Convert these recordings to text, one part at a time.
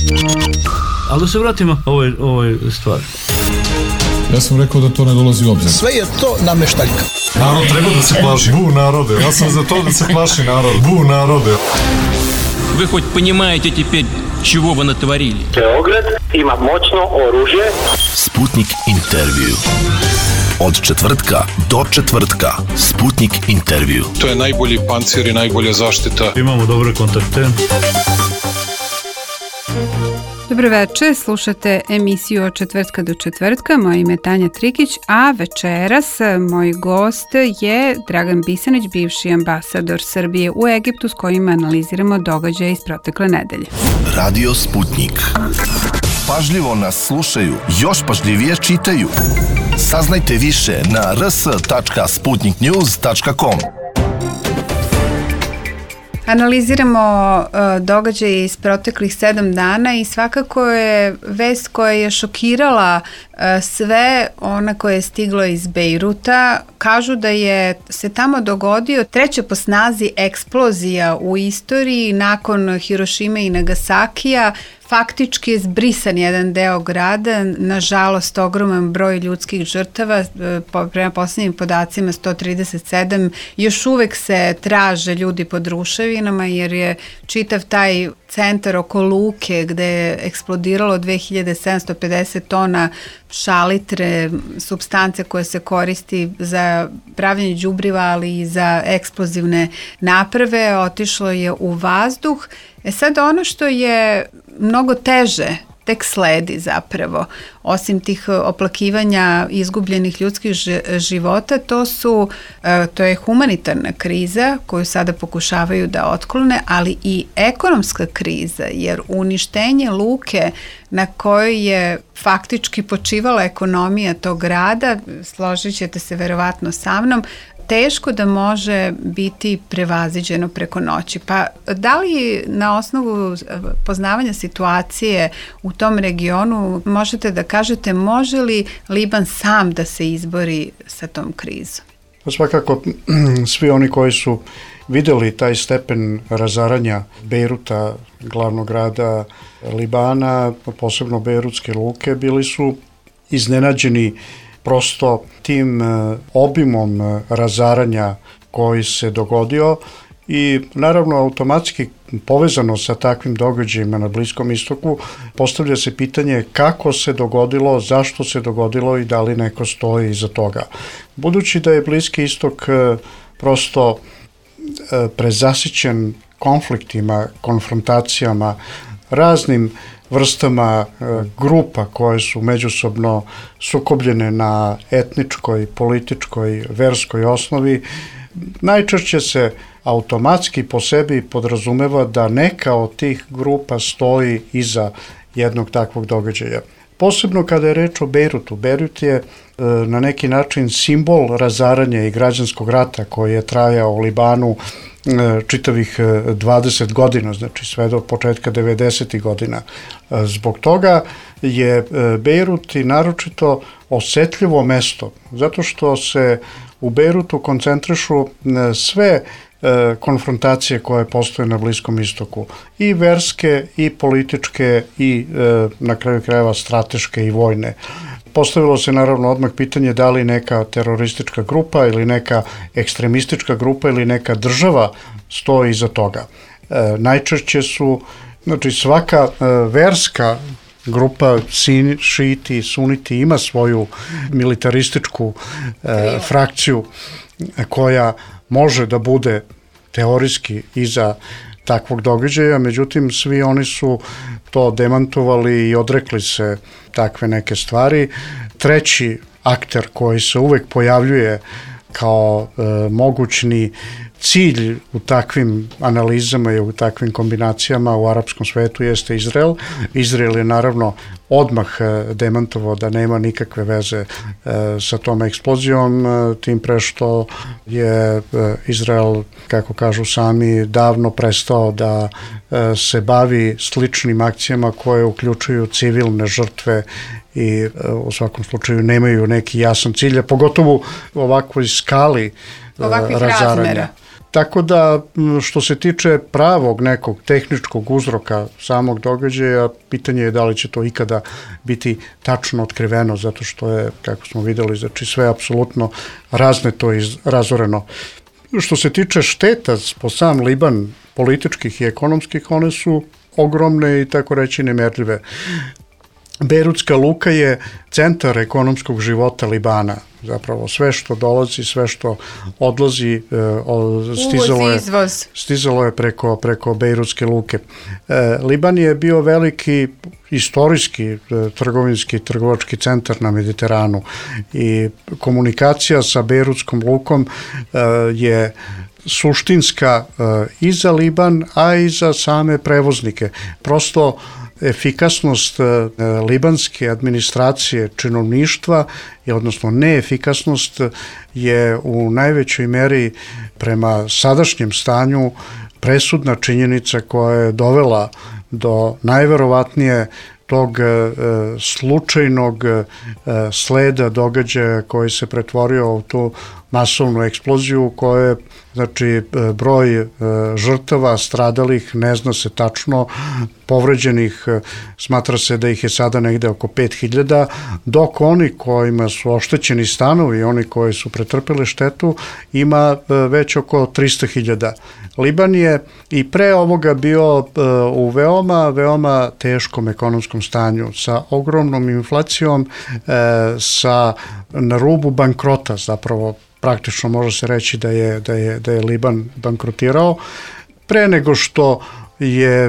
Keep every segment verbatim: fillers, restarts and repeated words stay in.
Ali da se vratimo ovoj, ovoj stvari. Ja sam rekao da to ne dolazi u obzir. Sve je to nameštaljka. Narod treba da se plaši. Bu narode. Ja sam za to da se plaši narod. Bu narode. Вы хоть понимаете теперь, чего вы натворили? Beograd ima moćno oružje. Sputnik intervju. Od četvrtka do četvrtka. Sputnik intervju. To je najbolji pancir i najbolja zaštita. Imamo dobre kontakte. Dobro večer, slušate emisiju od četvrtka do četvrtka. Moje ime je Tanja Trikić, a večeras moj gost je Dragan Bisanić, bivši ambasador Srbije u Egiptu, s kojim analiziramo događaje iz protekle nedelje. Radio Sputnik. Pažljivo nas slušaju, još pažljivije čitaju. Saznajte više na r s tačka sputnik news tačka com. Analiziramo uh, događaje iz proteklih sedam dana i svakako je vest koja je šokirala uh, sve ona koja je stigla iz Bejruta. Kažu da je se tamo dogodio treća po snazi eksplozija u istoriji nakon Hirošime i Nagasakija. Faktički je zbrisan jedan deo grada, nažalost ogroman broj ljudskih žrtava, prema poslednjim podacima sto trideset sedam, još uvek se traže ljudi pod ruševinama jer je čitav taj centar oko luke gde je eksplodiralo dve hiljade sedamsto pedeset tona šalitre, supstance koje se koristi za pravljanje đubriva, ali i za eksplozivne naprave, otišlo je u vazduh. E sad ono što je mnogo teže tek sledi zapravo, osim tih oplakivanja izgubljenih ljudskih života, to su, to je humanitarna kriza koju sada pokušavaju da otklone, ali i ekonomska kriza, jer uništenje luke na kojoj je faktički počivala ekonomija tog grada, složit ćete se verovatno sa mnom, teško da može biti prevaziđeno preko noći. Pa da li na osnovu poznavanja situacije u tom regionu možete da kažete može li Liban sam da se izbori sa tom krizom? Svakako svi oni koji su videli taj stepen razaranja Bejruta, glavnog grada Libana, posebno Bejrutske luke, bili su iznenađeni prosto tim obimom razaranja koji se dogodio i naravno automatski povezano sa takvim događajima na Bliskom istoku postavlja se pitanje kako se dogodilo, zašto se dogodilo i da li neko stoji iza toga. Budući da je Bliski istok prosto prezasićen konfliktima, konfrontacijama, raznim vrstama grupa koje su međusobno sukobljene na etničkoj, političkoj, verskoj osnovi, najčešće se automatski po sebi podrazumeva da neka od tih grupa stoji iza jednog takvog događaja. Posebno kada je reč o Bejrutu. Bejrut je na neki način simbol razaranja i građanskog rata koji je trajao u Libanu čitavih dvadeset godina, znači sve do početka devedesetih godina. Zbog toga je Bejrut i naročito osetljivo mesto, zato što se u Bejrutu koncentrišu sve konfrontacije koje postoje na Bliskom istoku, i verske, i političke, i na kraju krajeva strateške i vojne. Postavilo se naravno odmah pitanje da li neka teroristička grupa ili neka ekstremistička grupa ili neka država stoji iza toga. E, najčešće su, znači svaka e, verska grupa, sin, šiti, suniti ima svoju militarističku e, frakciju koja može da bude teorijski iza takvog događaja, međutim svi oni su to demantovali i odrekli se takve neke stvari. Treći akter koji se uvek pojavljuje kao e, mogućni cilj u takvim analizama i u takvim kombinacijama u arapskom svetu jeste Izrael. Izrael je naravno odmah demantovao da nema nikakve veze sa tom eksplozijom, tim pre što je Izrael, kako kažu sami, davno prestao da se bavi sličnim akcijama koje uključuju civilne žrtve i u svakom slučaju nemaju neki jasan cilj, a pogotovo u ovakvoj skali ovakvih razaranja. Razmera. Tako da, što se tiče pravog nekog tehničkog uzroka samog događaja, pitanje je da li će to ikada biti tačno otkriveno, zato što je, kako smo videli, znači sve apsolutno razneto i razoreno. Što se tiče šteta po sam Liban, političkih i ekonomskih, one su ogromne i tako reći nemerljive. Bejrutska luka je centar ekonomskog života Libana. Zapravo sve što dolazi, sve što odlazi, stizalo je, stizalo je preko, preko Bejrutske luke. Liban je bio veliki istorijski trgovinski trgovački centar na Mediteranu i komunikacija sa Bejrutskom lukom je suštinska i za Liban, a i za same prevoznike. Prosto efikasnost libanske administracije, činovništva, odnosno neefikasnost je u najvećoj meri prema sadašnjem stanju presudna činjenica koja je dovela do najverovatnije tog e, slučajnog e, sleda događaja koji se pretvorio u tu masovnu eksploziju koja je, znači, broj e, žrtava, stradalih, ne zna se tačno, povređenih, e, smatra se da ih je sada negde oko pet hiljada, dok oni kojima su oštećeni stanovi, oni koji su pretrpeli štetu, ima e, već oko trista hiljada. Liban je i pre ovoga bio e, u veoma, veoma teškom ekonomskom stanju, sa ogromnom inflacijom, e, sa na rubu bankrota, zapravo praktično može se reći da je, da je, da je Liban bankrotirao. Pre nego što je e,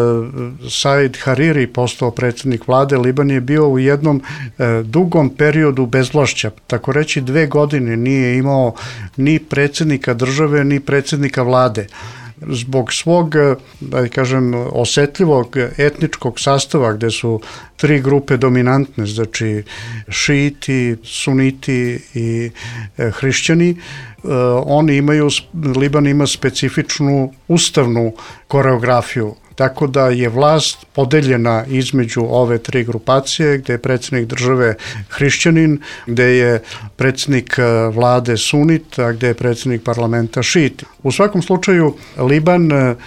Said Hariri postao predsjednik vlade, Liban je bio u jednom e, dugom periodu bezvlašća. Tako reći, dve godine nije imao ni predsjednika države, ni predsjednika vlade. Zbog svog, da kažem, osetljivog etničkog sastava gde su tri grupe dominantne, znači šiiti, suniti i e, hrišćani, e, oni imaju, Liban ima specifičnu ustavnu koreografiju. Tako da je vlast podeljena između ove tri grupacije, gde je predsjednik države hrišćanin, gde je predsjednik vlade sunit, a gde je predsjednik parlamenta šit. U svakom slučaju, Liban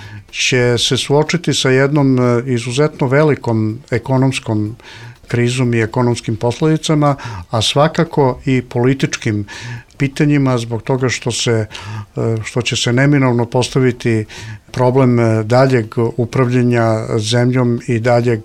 će se suočiti sa jednom izuzetno velikom ekonomskom krizom i ekonomskim posledicama, a svakako i političkim pitanjima zbog toga što se, što će se neminovno postaviti problem daljeg upravljanja zemljom i daljeg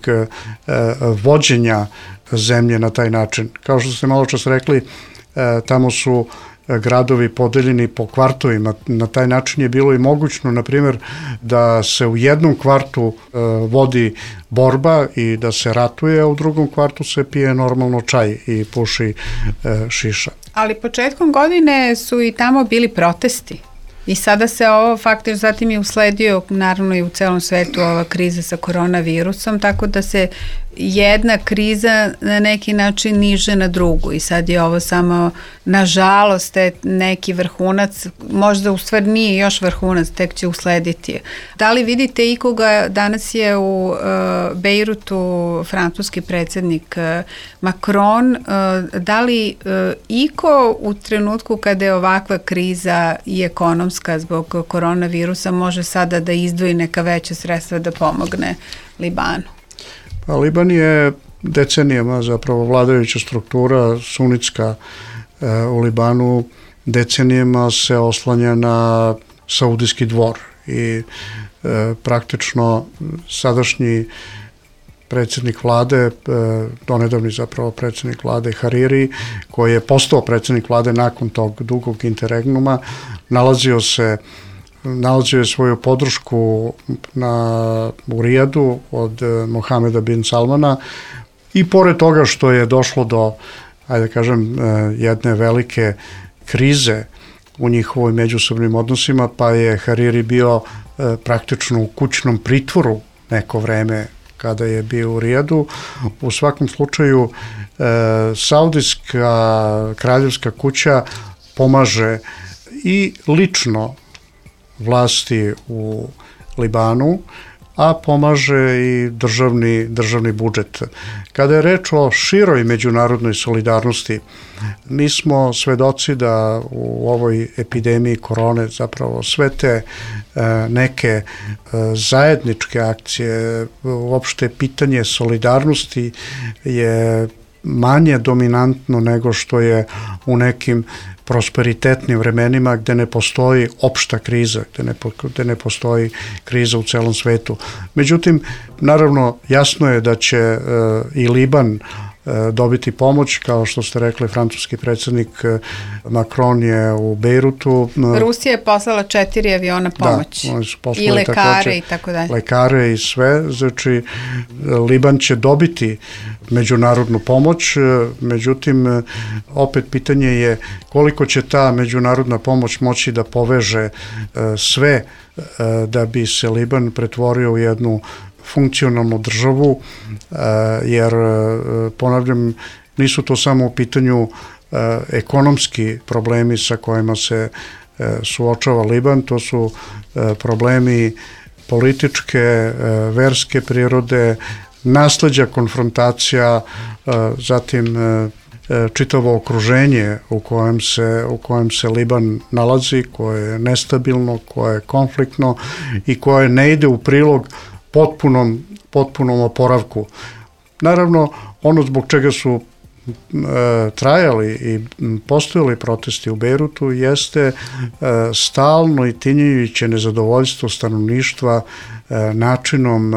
vođenja zemlje na taj način. Kao što ste malo čas rekli, tamo su gradovi podeljeni po kvartovima. Na taj način je bilo i mogućno, na primjer, da se u jednom kvartu e, vodi borba i da se ratuje, a u drugom kvartu se pije normalno čaj i puši e, šiša. Ali početkom godine su i tamo bili protesti. I sada se ovo faktično, zatim je usledio naravno i u celom svetu ova kriza sa koronavirusom, tako da se jedna kriza na neki način niže na drugu i sad je ovo samo, nažalost, neki vrhunac, možda u stvari nije još vrhunac, tek će uslediti. Da li vidite ikoga, danas je u uh, Bejrutu francuski predsjednik uh, Macron, uh, da li uh, iko u trenutku kada je ovakva kriza i ekonomska zbog koronavirusa može sada da izdvoji neka veća sredstva da pomogne Libanu? Pa Liban je decenijama zapravo vladajuća struktura sunitska e, u Libanu, decenijama se oslanja na saudijski dvor i e, praktično sadašnji predsjednik vlade, e, donedavni zapravo predsjednik vlade Hariri, koji je postao predsjednik vlade nakon tog dugog interregnuma, nalazio se nalazio je svoju podršku na, u Rijadu od Mohameda bin Salmana i pored toga što je došlo do, ajde da kažem, jedne velike krize u njihovoj međusobnim odnosima, pa je Hariri bio praktično u kućnom pritvoru neko vreme kada je bio u Rijadu. U svakom slučaju, saudijska kraljevska kuća pomaže i lično vlasti u Libanu, a pomaže i državni, državni budžet. Kada je reč o široj međunarodnoj solidarnosti, mi smo svedoci da u ovoj epidemiji korone zapravo sve te neke zajedničke akcije, uopšte pitanje solidarnosti je manje dominantno nego što je u nekim prosperitetnim vremenima gde ne postoji opšta kriza, gde ne, gde ne postoji kriza u celom svetu. Međutim, naravno, jasno je da će e, i Liban e, dobiti pomoć, kao što ste rekli, francuski predsjednik Macron je u Bejrutu. Rusija je poslala četiri aviona pomoći. Da, oni su poslali i lekare takođe, i tako dalje. Lekare i sve, znači Liban će dobiti međunarodnu pomoć, međutim, opet pitanje je koliko će ta međunarodna pomoć moći da poveže sve da bi se Liban pretvorio u jednu funkcionalnu državu, jer, ponavljam, nisu to samo u pitanju ekonomski problemi sa kojima se suočava Liban, to su problemi političke, verske prirode, nasleđa konfrontacija, zatim čitavo okruženje u kojem se, u kojem se Liban nalazi, koje je nestabilno, koje je konfliktno i koje ne ide u prilog potpunom, potpunom oporavku. Naravno, ono zbog čega su e, trajali i postojali protesti u Bejrutu jeste e, stalno i tinjajuće nezadovoljstvo stanovništva e, načinom e,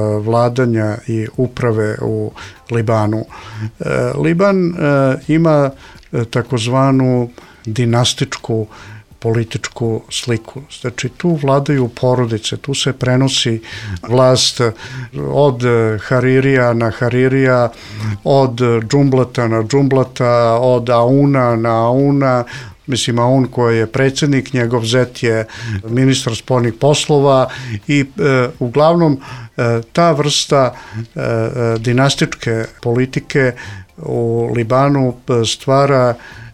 vladanja i uprave u Libanu. E, Liban e, ima e, takozvanu dinastičku političku sliku. Znači, tu vladaju porodice, tu se prenosi vlast od Haririja na Haririja, od džumblata na džumblata, od Auna na Auna, mislim, Aun koji je predsjednik, njegov zet je ministar spoljnih poslova i e, uglavnom e, ta vrsta e, dinastičke politike u Libanu stvara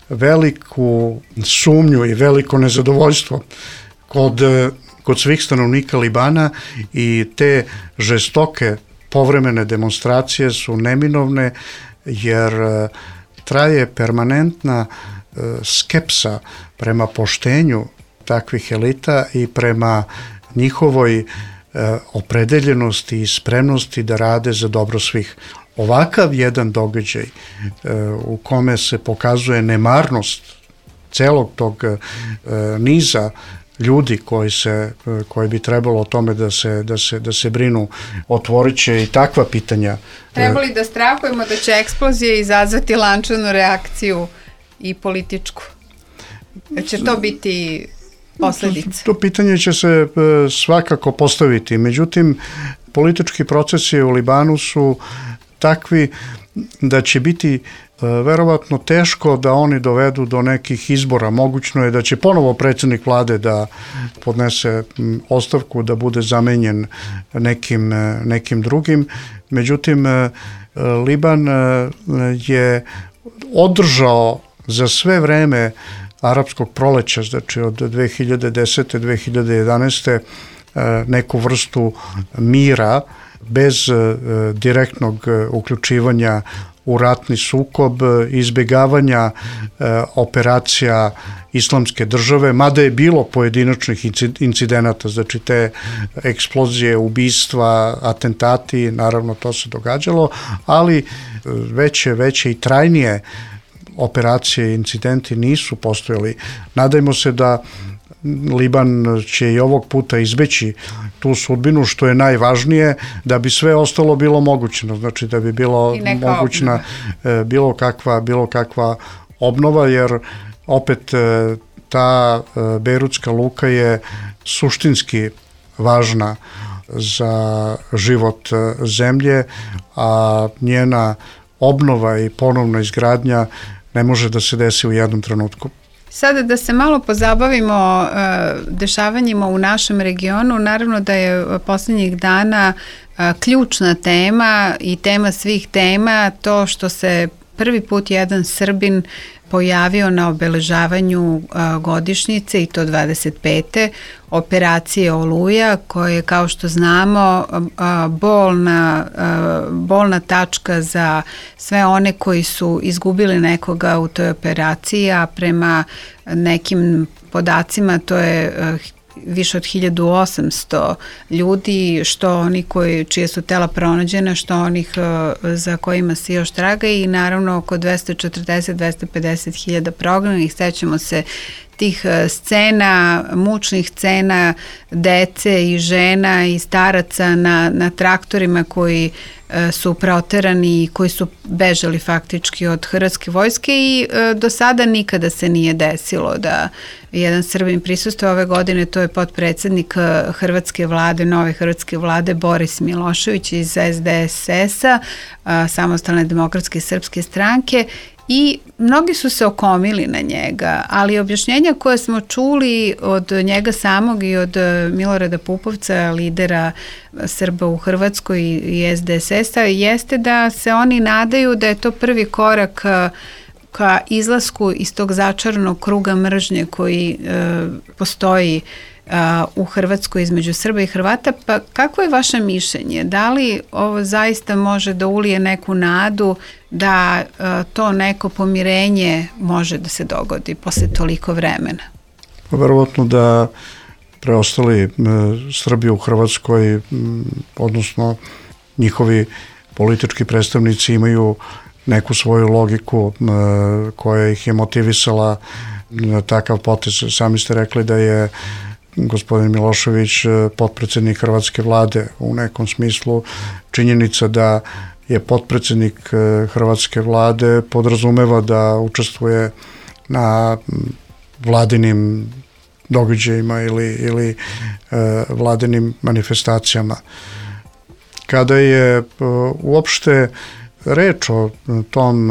veliku sumnju i veliko nezadovoljstvo kod, kod svih stanovnika Libana i te žestoke povremene demonstracije su neminovne jer traje permanentna skepsa prema poštenju takvih elita i prema njihovoj opredeljenosti i spremnosti da rade za dobro svih. Ovakav jedan događaj u kome se pokazuje nemarnost celog tog niza ljudi koji se koji bi trebalo o tome da se da se da se brinu, otvorit će i takva pitanja. Trebali da strahujemo da će eksplozija izazvati lančanu reakciju i političku. Će to biti posledica? To pitanje će se svakako postaviti. Međutim, politički procesi u Libanu su takvi da će biti verovatno teško da oni dovedu do nekih izbora. Mogućno je da će ponovo predsjednik vlade da podnese ostavku, da bude zamenjen nekim, nekim drugim. Međutim, Liban je održao za sve vreme arapskog proleća, znači od dve hiljade desete. do dve hiljade jedanaeste. neku vrstu mira bez direktnog uključivanja u ratni sukob, izbjegavanja operacija islamske države, mada je bilo pojedinačnih incidenata, znači te eksplozije, ubistva, atentati, naravno to se događalo, ali veće, veće i trajnije operacije i incidenti nisu postojali. Nadajmo se da Liban će i ovog puta izbeći tu sudbinu, što je najvažnije, da bi sve ostalo bilo mogućno, znači da bi bilo mogućna obnova. bilo kakva, bilo kakva obnova, jer opet ta Bejrutska luka je suštinski važna za život zemlje, a njena obnova i ponovna izgradnja ne može da se desi u jednom trenutku. Sada da se malo pozabavimo uh, dešavanjima u našem regionu, naravno da je posljednjih dana uh, ključna tema i tema svih tema to što se prvi put jedan Srbin pojavio na obeležavanju a, godišnjice, i to dvadeset pete operacije Oluja, koja je, kao što znamo, a, bolna, a, bolna tačka za sve one koji su izgubili nekoga u toj operaciji, a prema nekim podacima to je a, više od hiljadu osamsto ljudi, što oni koji, čije su tela pronađena, što onih za kojima se još traga, i naravno oko dvesta četrdeset do dvesta pedeset hiljada prognanih. Sećamo se tih scena, mučnih scena dece i žena i staraca na, na traktorima koji su proterani i koji su bežali faktički od hrvatske vojske, i do sada nikada se nije desilo da jedan Srbin prisustvuje. Ove godine to je potpredsednik hrvatske vlade, nove hrvatske vlade, Boris Milošević iz S D S S-a, Samostalne demokratske srpske stranke, i mnogi su se okomili na njega, ali objašnjenja koje smo čuli od njega samog i od Milorada Pupovca, lidera Srba u Hrvatskoj i S D S S-a, jeste da se oni nadaju da je to prvi korak ka izlasku iz tog začaranog kruga mržnje koji e, postoji a, u Hrvatskoj između Srba i Hrvata. Pa kako je vaše mišljenje? Da li ovo zaista može da ulije neku nadu da a, to neko pomirenje može da se dogodi posle toliko vremena? Verovatno da preostali Srbi u Hrvatskoj, odnosno njihovi politički predstavnici, imaju neku svoju logiku koja ih je motivisala na takav potez. Sami ste rekli da je gospodin Milošević potpredsednik hrvatske vlade. U nekom smislu činjenica da je potpredsednik hrvatske vlade podrazumeva da učestvuje na vladinim događajima ili, ili vladinim manifestacijama. Kada je uopšte reč o tom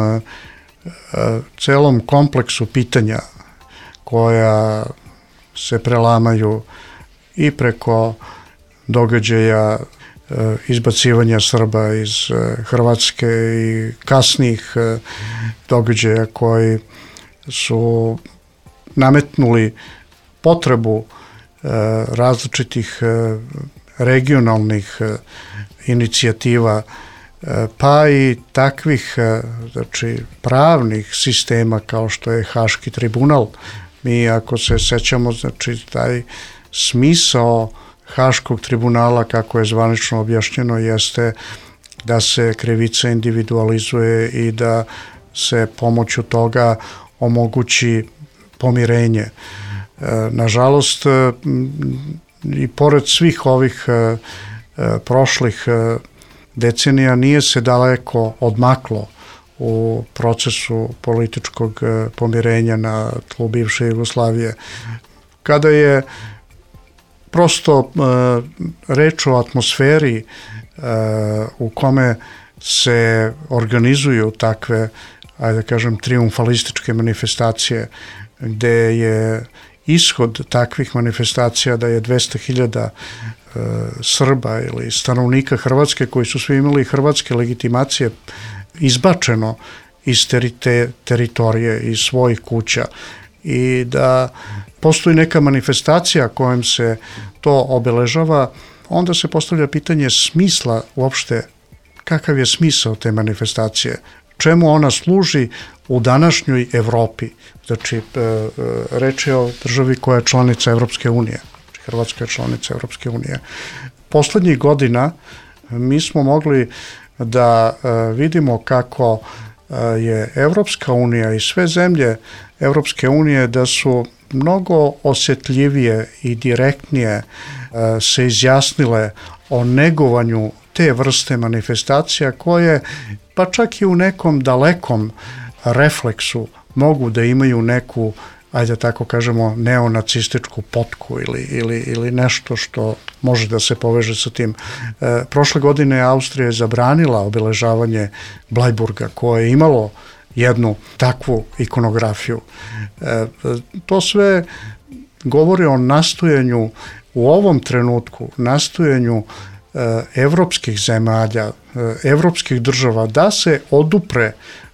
celom kompleksu pitanja koja se prelamaju i preko događaja izbacivanja Srba iz Hrvatske i kasnijih događaja koji su nametnuli potrebu različitih regionalnih inicijativa, pa i takvih, znači, pravnih sistema kao što je Haški tribunal. Mi, ako se sećamo, znači, taj smisao Haškog tribunala, kako je zvanično objašnjeno, jeste da se krivica individualizuje i da se pomoću toga omogući pomirenje. Nažalost, i pored svih ovih prošlih decenija nije se daleko odmaklo u procesu političkog pomirenja na tlu bivše Jugoslavije. Kada je prosto reč o atmosferi u kome se organizuju takve, ajde da kažem, triumfalističke manifestacije, gde je ishod takvih manifestacija da je dvesta hiljada Srba ili stanovnika Hrvatske, koji su svi imali hrvatske legitimacije, izbačeno iz terite, teritorije, iz svojih kuća, i da postoji neka manifestacija kojom se to obeležava, onda se postavlja pitanje smisla uopšte, kakav je smisao te manifestacije, čemu ona služi u današnjoj Evropi. Znači, reč je o državi koja je članica Evropske unije. Hrvatska je članica Evropske unije. Poslednjih godina mi smo mogli da vidimo kako je Evropska unija i sve zemlje Evropske unije da su mnogo osjetljivije i direktnije se izjasnile o negovanju te vrste manifestacija koje, pa čak i u nekom dalekom refleksu, mogu da imaju neku, ajde tako kažemo, neonacističku potku ili, ili, ili nešto što može da se poveže sa tim. E, prošle godine Austrija je zabranila obeležavanje Blajburga, koje je imalo jednu takvu ikonografiju. E, to sve govori o nastojanju u ovom trenutku, nastojanju evropskih zemalja, evropskih država da se odupre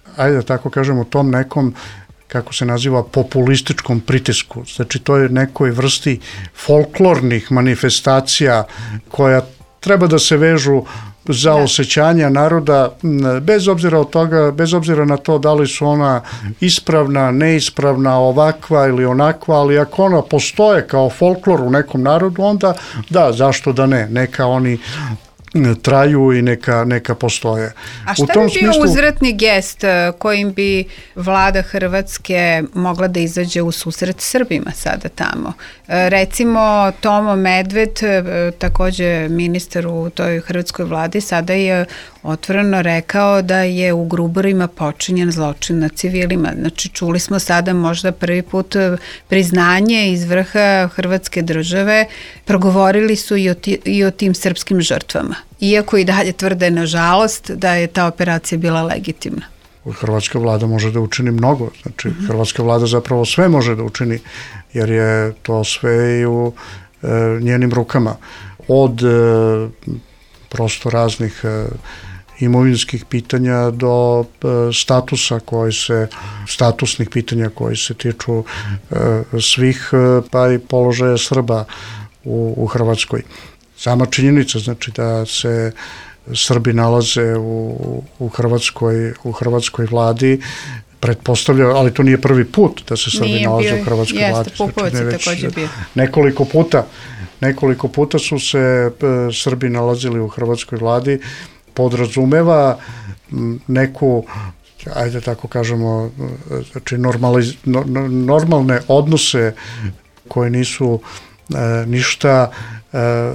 ajde da tako kažemo, tom nekom, kako se naziva, populističkom pritisku. Znači, to je nekoj vrsti folklornih manifestacija koja treba da se vežu za osjećanja naroda, bez obzira od toga, bez obzira na to da li su ona ispravna, neispravna, ovakva ili onakva, ali ako ona postoje kao folklor u nekom narodu, onda da, zašto da ne, neka oni traju i neka, neka postoje. A šta bi bio smislu... uzvratni gest kojim bi vlada Hrvatske mogla da izađe u susret Srbima sada tamo? Recimo, Tomo Medved, takođe ministar u toj hrvatskoj vladi, sada je otvoreno rekao da je u Gruborima počinjen zločin na civilima. Znači, čuli smo sada možda prvi put priznanje iz vrha Hrvatske države, progovorili su i o, ti, i o tim srpskim žrtvama. Iako i dalje tvrde, nažalost, da je ta operacija bila legitimna. Hrvatska vlada može da učini mnogo. Znači, mm-hmm. Hrvatska vlada zapravo sve može da učini, jer je to sve i u e, njenim rukama. Od e, prosto raznih e, imovinskih pitanja do e, statusa koji se, statusnih pitanja koji se tiču e, svih, e, pa i položaja Srba u, u Hrvatskoj. Sama činjenica, znači da se Srbi nalaze u, u Hrvatskoj, u Hrvatskoj vladi, pretpostavlja, ali to nije prvi put da se Srbi nije nalaze bio, u Hrvatskoj jeste, vladi. Pupovac je također bio. Nekoliko puta, nekoliko puta su se e, Srbi nalazili u Hrvatskoj vladi, podrazumeva neku, ajde tako kažemo, znači normaliz, no, normalne odnose koje nisu e, ništa e,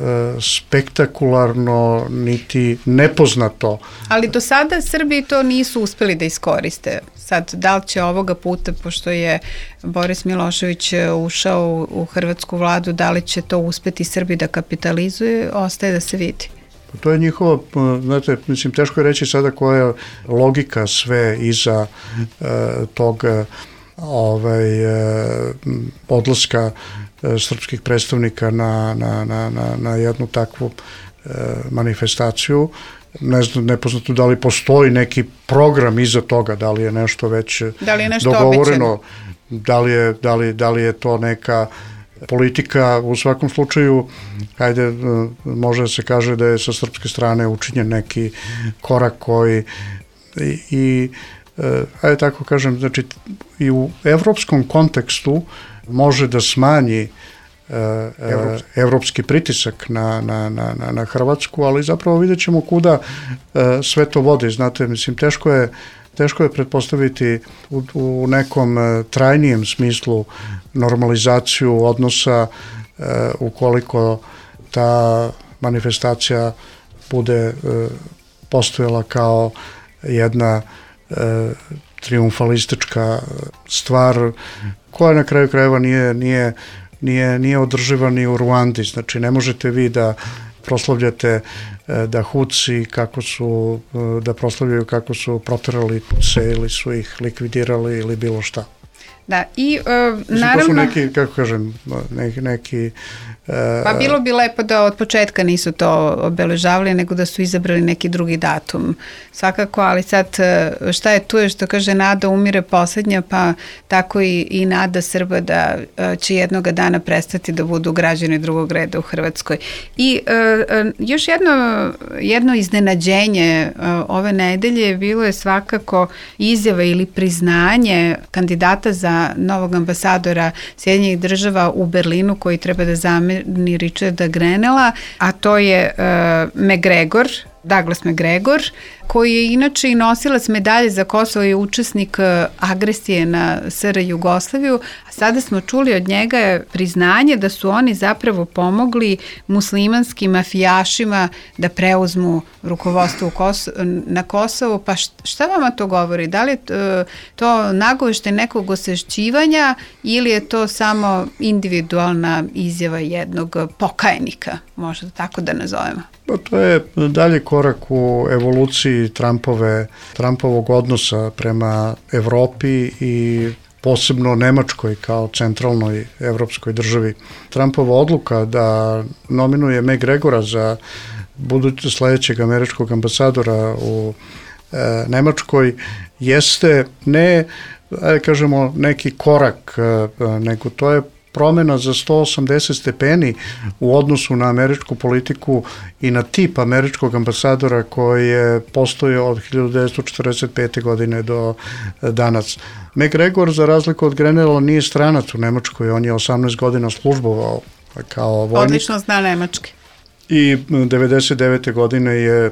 spektakularno niti nepoznato. Ali do sada Srbi to nisu uspeli da iskoriste. Sad, da li će ovoga puta, pošto je Boris Milošević ušao u hrvatsku vladu, da li će to uspeti Srbi da kapitalizuje, ostaje da se vidi. To je njihovo, znate, mislim, teško je reći sada koja je logika sve iza e, tog ovaj, e, odlaska e, srpskih predstavnika na, na, na, na, na jednu takvu e, manifestaciju. Ne znam, nepoznato da li postoji neki program iza toga, da li je nešto već da li je nešto dogovoreno, običano? da li je, da li, da li je to neka politika. U svakom slučaju, ajde, može da se kaže da je sa srpske strane učinjen neki korak koji i, i ajde tako kažem, znači i u evropskom kontekstu može da smanji Evropski. evropski pritisak na, na, na, na Hrvatsku, ali zapravo vidjet ćemo kuda sve to vodi. Znate, mislim, teško je Teško je pretpostaviti u, u nekom trajnijem smislu normalizaciju odnosa e, ukoliko ta manifestacija bude e, postojala kao jedna e, triumfalistička stvar koja na kraju krajeva nije, nije, nije, nije održiva ni u Ruandi. Znači, ne možete vi da proslavljate da Huci kako su, da proslavljaju kako su proterali Tutse ili su ih likvidirali ili bilo šta. Da, i uh, Mislim, naravno... To su neki, kako kažem, neki... neki uh, pa bilo bi lepo da od početka nisu to obeležavali, nego da su izabrali neki drugi datum. Svakako, ali sad šta je tu je što kaže nada umire poslednja, pa tako i, i nada Srba da uh, će jednoga dana prestati da budu građani drugog reda u Hrvatskoj. I uh, uh, još jedno, jedno iznenađenje uh, ove nedelje bilo je svakako izjava ili priznanje kandidata za novog ambasadora Sjedinjenih država u Berlinu koji treba da zameni Richarda Grenella, a to je uh, McGregor, Douglas McGregor, koji je inače i nosilac medalje za Kosovo i učesnik agresije na S R Jugoslaviju, a sada smo čuli od njega priznanje da su oni zapravo pomogli muslimanskim mafijašima da preuzmu rukovodstvo na Kosovu. Pa šta vama to govori? Da li je to nagoveštaj nekog osvešćivanja ili je to samo individualna izjava jednog pokajnika, možda tako da nazovemo? To je dalje korak u evoluciji Trumpove, Trumpovog odnosa prema Evropi i posebno Nemačkoj kao centralnoj evropskoj državi. Trumpova odluka da nominuje McGregora za budući sledećeg američkog ambasadora u e, Nemačkoj jeste ne, ajde kažemo, neki korak, e, nego to je promjena za sto osamdeset stepeni u odnosu na američku politiku i na tip američkog ambasadora koji je postojao od hiljadu devetsto četrdeset pete. godine do danas. McGregor, za razliku od Grenela, nije stranac u Nemačkoj, on je osamnaest godina službovao kao vojnik. Odlično zna nemački. I devedeset devete. godine je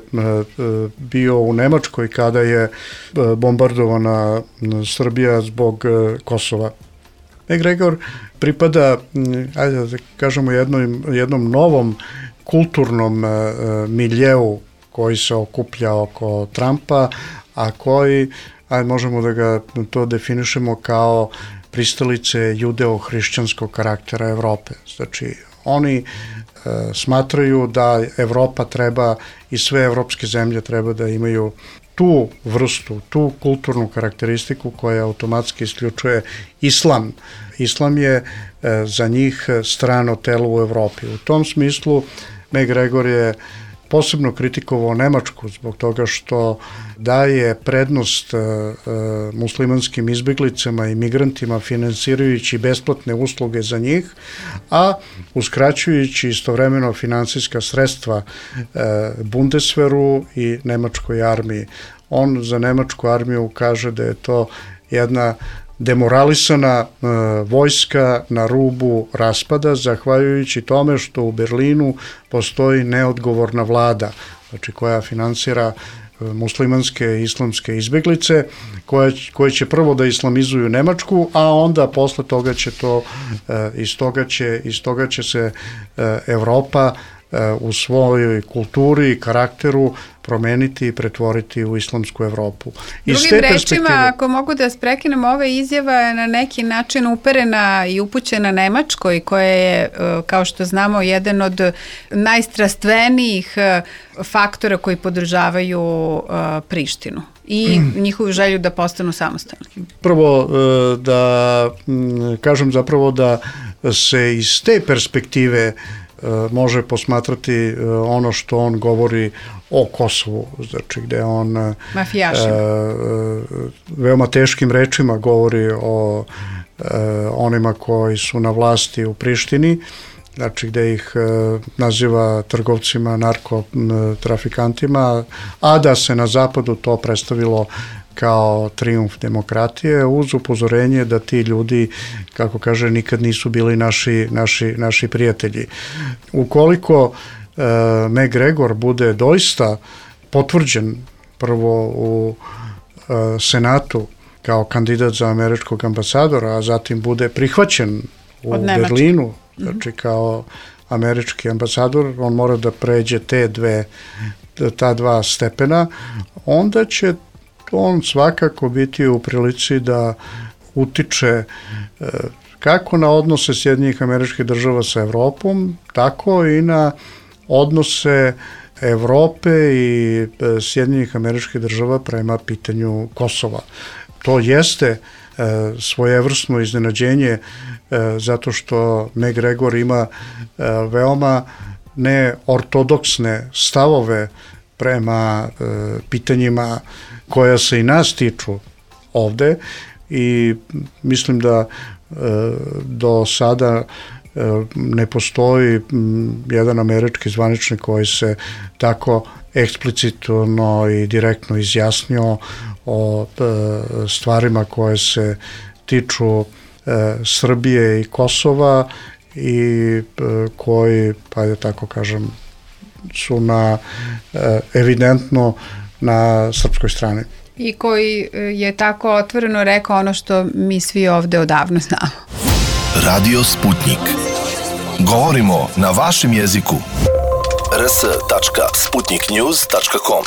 bio u Nemačkoj kada je bombardovana Srbija zbog Kosova. McGregor pripada, ajde da kažemo, jednom, jednom novom kulturnom miljeu koji se okuplja oko Trumpa, a koji, ajde možemo da ga to definišemo kao pristalice judeo-hrišćanskog karaktera Evrope. Znači, oni e, smatraju da Evropa treba i sve evropske zemlje treba da imaju tu vrstu, tu kulturnu karakteristiku koja automatski isključuje islam. Islam je e, za njih strano telo u Evropi. U tom smislu McGregor je posebno kritikovao Nemačku zbog toga što daje prednost e, e, muslimanskim izbjeglicama i migrantima finansirajući besplatne usluge za njih, a uskraćujući istovremeno finansijska sredstva e, Bundeswehru i nemačkoj armiji. On za nemačku armiju kaže da je to jedna demoralisana e, vojska na rubu raspada, zahvaljujući tome što u Berlinu postoji neodgovorna vlada, znači koja finansira e, muslimanske i islamske izbjeglice, koje, koje će prvo da islamizuju Nemačku, a onda posle toga će to, e, iz toga će, iz toga će se e, Evropa e, u svojoj kulturi i karakteru promeniti i pretvoriti u islamsku Evropu. Iz Drugim rečima, perspektive... ako mogu da sprekinem, ova izjava je na neki način uperena i upućena Nemačkoj, koja je, kao što znamo, jedan od najstrastvenijih faktora koji podržavaju Prištinu i njihovu želju da postanu samostalni. Prvo da kažem zapravo da se iz te perspektive može posmatrati ono što on govori o Kosovu, znači gde on mafijašima. veoma teškim rečima govori o onima koji su na vlasti u Prištini, znači gde ih naziva trgovcima, narkotrafikantima, a da se na zapadu to predstavilo kao trijumf demokratije, uz upozorenje da ti ljudi, kako kaže, nikad nisu bili naši, naši, naši prijatelji. Ukoliko e, McGregor bude doista potvrđen prvo u e, Senatu kao kandidat za američkog ambasadora, a zatim bude prihvaćen u Berlinu, znači kao američki ambasador, on mora da pređe te dve, ta dva stepena, onda će on svakako biti u prilici da utiče kako na odnose Sjedinjenih Američkih Država sa Evropom, tako i na odnose Evrope i Sjedinjenih Američkih Država prema pitanju Kosova. To jeste svojevrsno iznenađenje zato što McGregor ima veoma neortodoksne stavove prema pitanjima koja se i nas tiču ovde i mislim da e, do sada e, ne postoji m, jedan američki zvaničnik koji se tako eksplicitno i direktno izjasnio o e, stvarima koje se tiču e, Srbije i Kosova i e, koji, pa da tako kažem, su na e, evidentno na srpskoj strani. I koji je tako otvoreno rekao ono što mi svi ovde odavno znamo. Radio Sputnik. Govorimo na vašem jeziku. r s tačka sputnik news tačka com.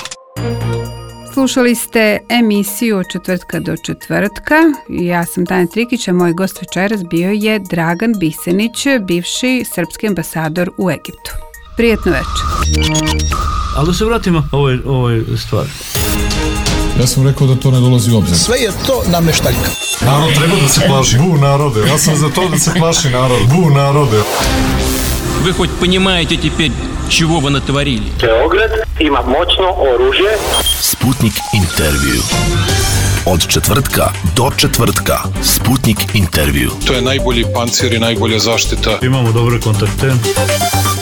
Slušali ste emisiju od četvrtka do četvrtka. Ja sam Tanja Trikić, a moj gost večeras bio je Dragan Bisenić, bivši srpski ambasador u Egiptu. Prijetno večer. Ali da se vratimo ovoj, ovoj stvari. Ja sam rekao da to ne dolazi u obzir. Sve je to nameštaljka. Narod treba da se plaši. Bu narode. Ja sam za to da se plaši narod. Bu narode. Вы хоть понимаете теперь, чего вы натворили? Beograd ima moćno oružje. Sputnik intervju. Od četvrtka do četvrtka. Sputnik intervju. To je najbolji pancir i najbolja zaštita. Imamo dobre kontakte.